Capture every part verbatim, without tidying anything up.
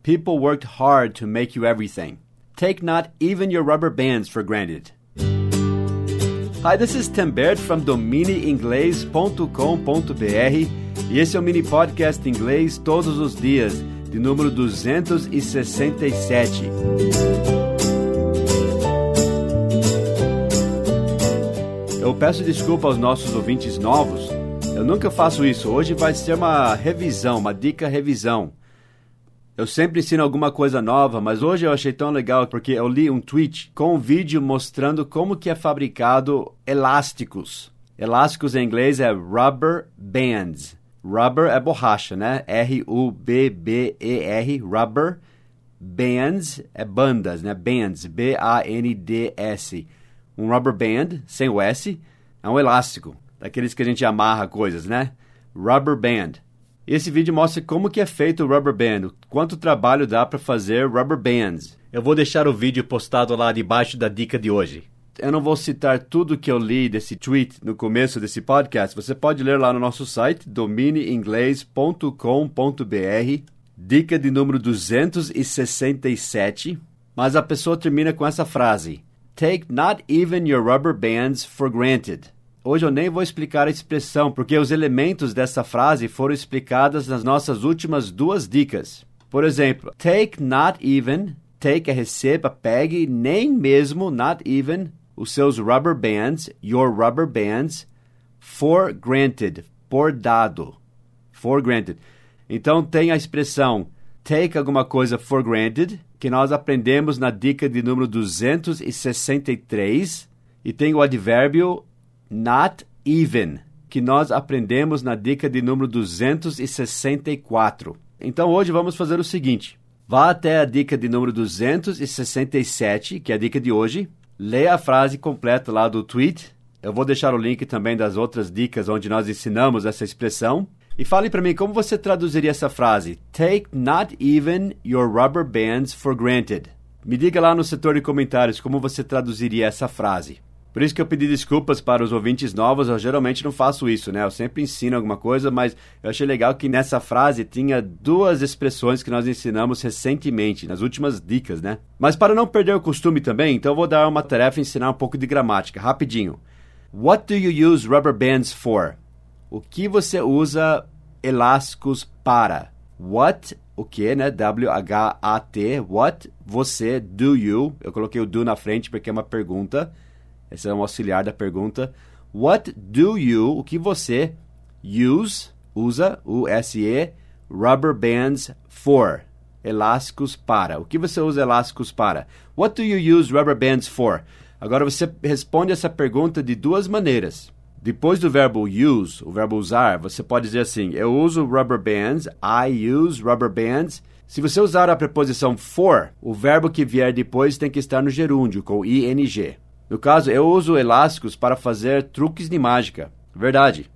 People worked hard to make you everything. Take not even your rubber bands for granted. Hi, this is Tim Baird from domine inglês ponto com ponto b r e esse é o mini podcast inglês todos os dias, de número duzentos e sessenta e sete. Eu peço desculpa aos nossos ouvintes novos. Eu nunca faço isso. Hoje vai ser uma revisão, uma dica revisão. Eu sempre ensino alguma coisa nova, mas hoje eu achei tão legal porque eu li um tweet com um vídeo mostrando como que é fabricado elásticos. Elásticos em inglês é rubber bands. Rubber é borracha, né? R U B B E R, rubber. Bands é bandas, né? Bands, B A N D S. Um rubber band, sem o S, é um elástico. Daqueles que a gente amarra coisas, né? Rubber band. Esse vídeo mostra como que é feito o rubber band, quanto trabalho dá para fazer rubber bands. Eu vou deixar o vídeo postado lá debaixo da dica de hoje. Eu não vou citar tudo que eu li desse tweet no começo desse podcast. Você pode ler lá no nosso site, domine inglês ponto com ponto b r, dica de número duzentos e sessenta e sete. Mas a pessoa termina com essa frase: Take not even your rubber bands for granted. Hoje eu nem vou explicar a expressão, porque os elementos dessa frase foram explicados nas nossas últimas duas dicas. Por exemplo, take not even, take é receba, pegue, nem mesmo, not even, os seus rubber bands, your rubber bands, for granted, por dado, for granted. Então tem a expressão take alguma coisa for granted, que nós aprendemos na dica de número duzentos e sessenta e três, e tem o advérbio not even, que nós aprendemos na dica de número duzentos e sessenta e quatro. Então hoje vamos fazer o seguinte: vá até a dica de número duzentos e sessenta e sete, que é a dica de hoje, leia a frase completa lá do tweet. Eu vou deixar o link também das outras dicas onde nós ensinamos essa expressão. E fale para mim como você traduziria essa frase. Take not even your rubber bands for granted. Me diga lá no setor de comentários como você traduziria essa frase. Por isso que eu pedi desculpas para os ouvintes novos, eu geralmente não faço isso, né? Eu sempre ensino alguma coisa, mas eu achei legal que nessa frase tinha duas expressões que nós ensinamos recentemente, nas últimas dicas, né? Mas para não perder o costume também, então eu vou dar uma tarefa e ensinar um pouco de gramática, rapidinho. What do you use rubber bands for? O que você usa elásticos para? What, o que, né? W H A T, what, você, do you. Eu coloquei o do na frente porque é uma pergunta. Esse é um auxiliar da pergunta. What do you, o que você, use, usa, U S E, rubber bands for? Elásticos para. O que você usa elásticos para? What do you use rubber bands for? Agora você responde essa pergunta de duas maneiras. Depois do verbo use, o verbo usar, você pode dizer assim: eu uso rubber bands, I use rubber bands. Se você usar a preposição for, o verbo que vier depois tem que estar no gerúndio, com I N G. No caso, eu uso elásticos para fazer truques de mágica. Verdade.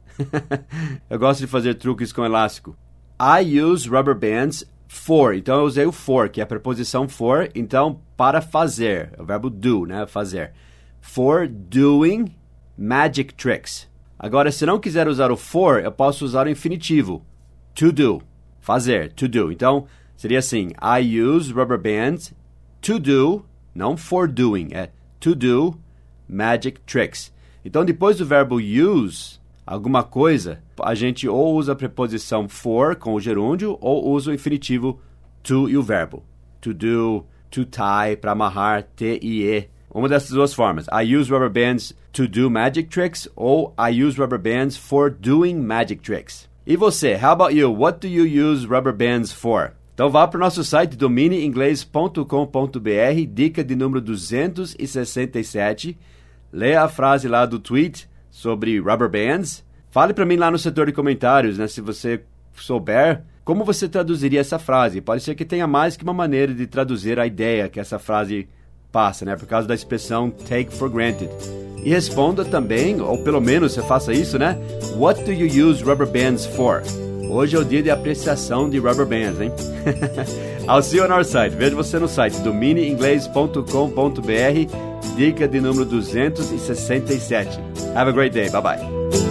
Eu gosto de fazer truques com elástico. I use rubber bands for. Então, eu usei o for, que é a preposição for. Então, para fazer. É o verbo do, né? Fazer. For doing magic tricks. Agora, se não quiser usar o for, eu posso usar o infinitivo. To do. Fazer. To do. Então, seria assim. I use rubber bands to do. Não for doing. É to do magic tricks. Então, depois do verbo use, alguma coisa, a gente ou usa a preposição for com o gerúndio ou usa o infinitivo to e o verbo. To do, to tie, para amarrar, T I E. Uma dessas duas formas. I use rubber bands to do magic tricks ou I use rubber bands for doing magic tricks. E você? How about you? What do you use rubber bands for? Então vá para o nosso site domine inglês ponto com ponto b r, dica de número duzentos e sessenta e sete. Leia a frase lá do tweet sobre rubber bands. Fale para mim lá no setor de comentários, né, se você souber, como você traduziria essa frase. Pode ser que tenha mais que uma maneira de traduzir a ideia que essa frase passa, né, por causa da expressão take for granted. E responda também, ou pelo menos você faça isso, né? What do you use rubber bands for? Hoje é o dia de apreciação de rubber bands, hein? I'll see you on our site. Vejo você no site domine inglês ponto com ponto b r, dica de número duzentos e sessenta e sete. Have a great day. Bye-bye.